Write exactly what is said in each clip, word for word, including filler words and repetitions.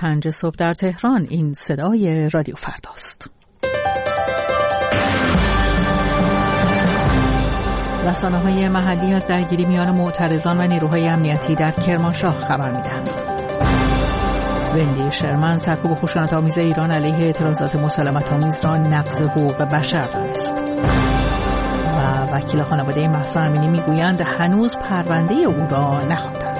پنج صبح در تهران. این صدای رادیو فرداست. رسانه‌های محلی از درگیری میان معترضان و نیروهای امنیتی در کرمانشاه خبر می‌دهند. وندی شرمن سرکوب خشونت‌آمیز ایران علیه اعتراضات مسالمت‌آمیز را نقض حقوق بشر دانست. و وکیل خانواده مهسا امینی میگویند هنوز پرونده او را نخواندند.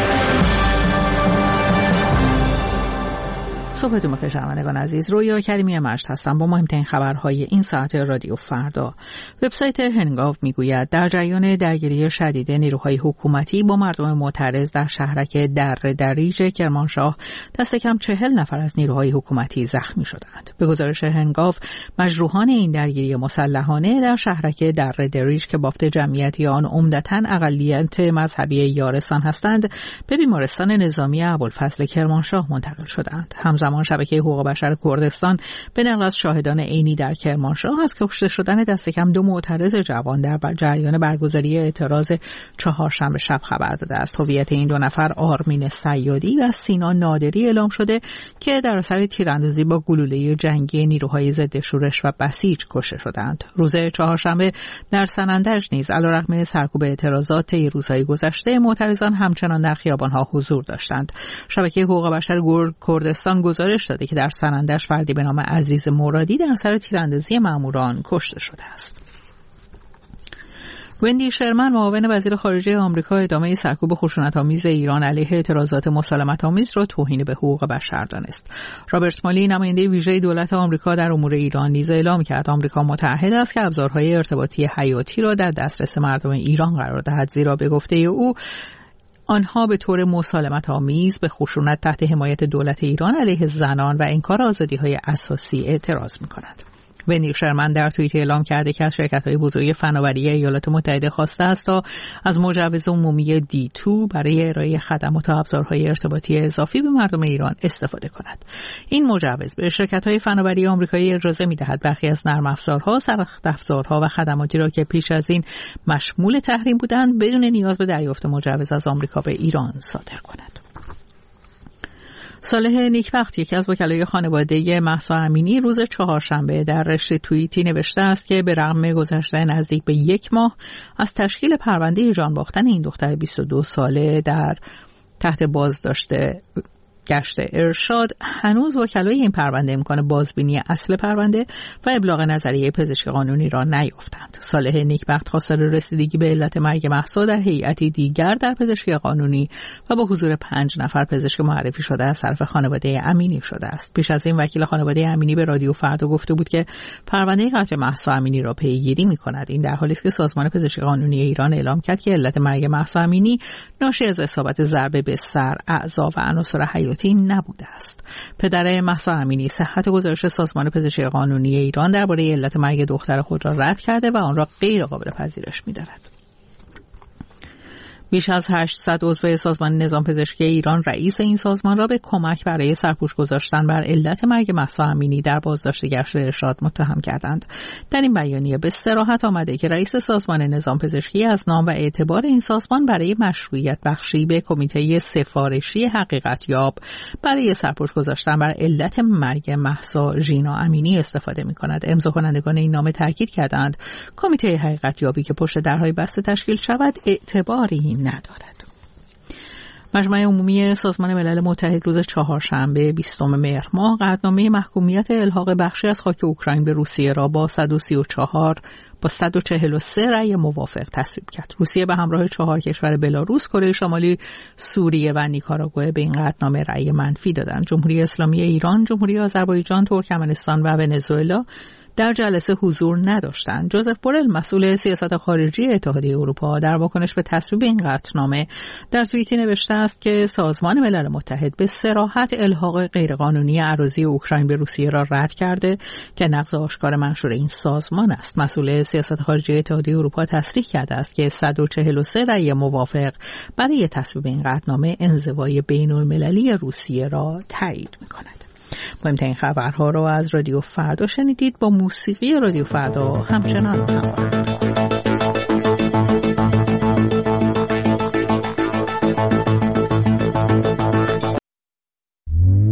صبحتون بخیر شنوندگان عزیز. رویا کریمی مجد هستم با مهمترین خبرهای این ساعت رادیو فردا. وبسایت هنگاو میگوید در جریان درگیری شدید نیروهای حکومتی با مردم معترض در شهرک دره دریج کرمانشاه دست کم چهل نفر از نیروهای حکومتی زخمی شدند. به گزارش هنگاو مجروحان این درگیری مسلحانه در شهرک دره دریج که بافت جمعیتی آن عمدتاً اقلیت مذهبی یارسان هستند به بیمارستان نظامی ابوالفضل کرمانشاه منتقل شدند. همزمان شبکه حقوق بشر کردستان به نقل از شاهدان عینی در کرمانشاه از کشته شدن دست کم دو معترض جوان در جریان برگزاری اعتراض چهارشنبه شب خبر داده است. هویت این دو نفر آرمین صیادی و سینا نادری اعلام شده که در اثر تیراندازی با گلوله جنگی نیروهای ضد شورش و بسیج کشته شدند. روز چهارشنبه در سنندج نیز علیرغم سرکوب اعتراضات روزهای گذشته معترضان همچنان در خیابان‌ها حضور داشتند. شبکه حقوق بشر کردستان گزارش داده که در سنندج فردی به نام عزیز مرادی در اثر تیراندازی ماموران کشته شده است. وندی شرمن معاون وزیر خارجه آمریکا ادامه سرکوب خشونت‌آمیز ایران علیه اعتراضات مسالمت‌آمیز را توهین به حقوق بشر دانست. رابرت مالی نماینده ویژه دولت آمریکا در امور ایران نیز اعلام کرد آمریکا متعهد است که ابزارهای ارتباطی حیاتی را در دسترس مردم ایران قرار دهد، زیرا به گفته او آنها به طور مسالمت‌آمیز به خشونت تحت حمایت دولت ایران علیه زنان و انکار آزادی‌های اساسی اعتراض می‌کنند. وندی شرمن در توییت اعلام کرده که از شرکت‌های بزرگ فناوری ایالات متحده خواسته است تا از مجوز عمومی دی دو برای ارائه خدمات و ابزارهای ارتباطی اضافی به مردم ایران استفاده کند. این مجوز به شرکت‌های فناوری آمریکایی اجازه می‌دهد برخی از نرم افزارها، سخت افزارها و خدماتی را که پیش از این مشمول تحریم بودند بدون نیاز به دریافت مجوز از آمریکا به ایران صادر کند. صالح نیکبخت یکی از وکلای خانواده مهسا امینی روز چهارشنبه در رشته توییتی نوشته است که به رغم گذشته نزدیک به یک ماه از تشکیل پرونده جان باختن این دختر بیست و دو ساله در تحت بازداشت گشت ارشاد هنوز وکلای این پرونده امکان بازبینی اصل پرونده و ابلاغ نظریه پزشک قانونی را نیافتند. صالح نیکبخت خواستار رسیدگی به علت مرگ مهسا در هیئتی دیگر در پزشکی قانونی و با حضور پنج نفر پزشک معرفی شده از طرف خانواده امینی شده است. پیش از این وکیل خانواده امینی به رادیو فردا گفته بود که پرونده قتل مهسا امینی را پیگیری می‌کند. این در حالی است که سازمان پزشکی قانونی ایران اعلام کرد که علت مرگ مهسا امینی ناشی از اصابت ضربه به سر، اعضا و عناصر حیاتی نبوده است. پدر مهسا امینی صحت گزارش سازمان پزشکی قانونی ایران درباره علت مرگ دختر خود را رد کرده و آن را غیر قابل پذیرش می‌داند. بیش از هشتصد عضو سازمان نظام پزشکی ایران رئیس این سازمان را به کمک برای سرپوش گذاشتن بر علت مرگ مهسا امینی در بازداشت گشت ارشاد متهم کردند. در این بیانیه به صراحت آمده که رئیس سازمان نظام پزشکی از نام و اعتبار این سازمان برای مشروعیت بخشی به کمیته سفارشی حقیقت یاب برای سرپوش گذاشتن بر علت مرگ مهسا ژینا امینی استفاده می‌کند. امضا کنندگان این نامه تاکید کردند کمیته حقیقت یابی که پشت درهای بسته تشکیل شود اعتباری ندارد. مجمع عمومی سازمان ملل متحد روز چهارشنبه بیستم مهر ماه قطعنامه محکومیت الحاق بخشی از خاک اوکراین به روسیه را با صد و سی و چهار با صد و چهل و سه رأی موافق تصویب کرد. روسیه به همراه چهار کشور بلاروس، کره شمالی، سوریه و نیکاراگوئه به این قطعنامه رأی منفی دادند. جمهوری اسلامی ایران، جمهوری آذربایجان، ترکمنستان و ونزوئلا در جلسه حضور نداشتند. جوزف بورل مسئول سیاست خارجی اتحادیه اروپا در واکنش به تصویب این قطعنامه در توییتی نوشته است که سازمان ملل متحد به صراحت الحاق غیرقانونی اراضی اوکراین به روسیه را رد کرده که نقض آشکار منشور این سازمان است. مسئول سیاست خارجی اتحادیه اروپا تصریح کرده است که صد و چهل و سه رأی موافق برای تصویب این قطعنامه انزوای بین‌المللی روسیه را تایید می‌کند. مهمترین خبرها را از رادیو فردا شنیدید. با موسیقی رادیو فردا همچنان همراه